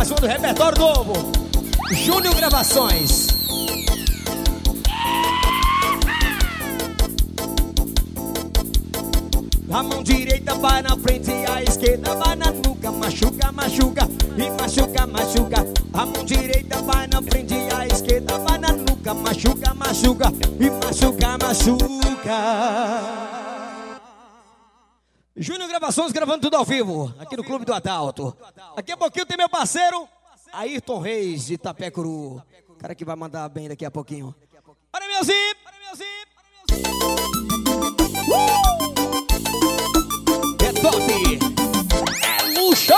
mais uma do repertório novo. Júnior Gravações. A mão direita vai na frente e a esquerda vai na nuca. Machuca, machuca e machuca, machuca. A mão direita vai na frente e a esquerda vai na nuca. Machuca, machuca e machuca, machuca. Júnior Gravações gravando tudo ao vivo, aqui no Clube do Adalto. Daqui a pouquinho tem meu parceiro Ayrton Reis de Itapecuru. Cara que vai mandar bem daqui a pouquinho. Bora, meu zip! Bora, meu zip! É top! É luxo!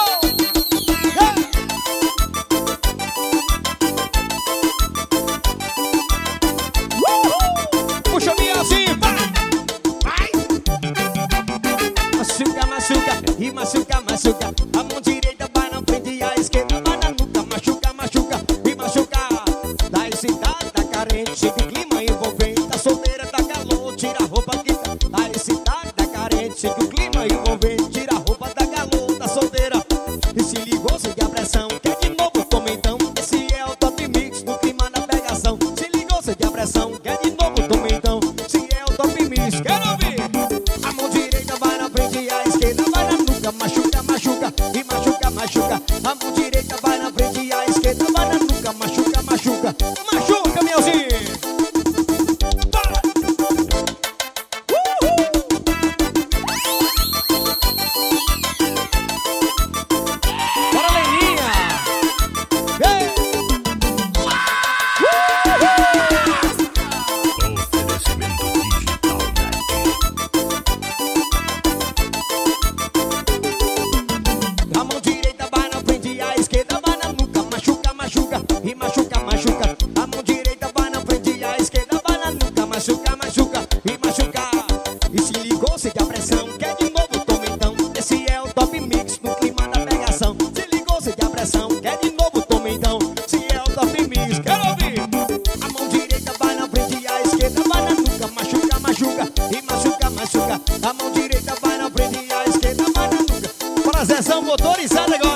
Puxa minha zip! Vai! Machuca, machuca e machuca, machuca. A mão direita vai na frente e a esquerda vai na nuca. Machuca, machuca e machuca. Da excitada, carente de clima envolvente. Da solteira, da calor, tira a roupa que tá. Da excitada, carente do clima envolvente. Tira a roupa da calor, da solteira. E se ligou, segue a pressão. Quer de novo, toma então. Esse é o top mix do clima na pegação. Se ligou, segue a pressão. Quer de novo, toma então. Se é o top mix, quero ouvir. A mão direita vai na frente e a esquerda vai na nuca. Machuca, machuca e machuca, machuca. A mão direita vai na frente e a esquerda vai na nuca. Machuca, machuca, machuca, meuzinho. Bora! Bora, Leilinha! Ei! Oferecimento digital A mão direita vai na frente e a esquerda vai na nuca. Machuca, machuca e machuca, machuca. A mão direita vai na frente e a esquerda vai na nuca. Machuca, machuca e machuca. E se ligou, sente a pressão. Quer de novo, toma então. Esse é o top mix no clima da pegação. Se ligou, sente a pressão. Quer de novo, toma então. Se é o top mix, quero ouvir. A mão direita vai na frente e a esquerda vai na nuca. Machuca, machuca e machuca, machuca. A mão direita vai na frente e a esquerda vai na nuca. Bora, Zezão motorizado agora.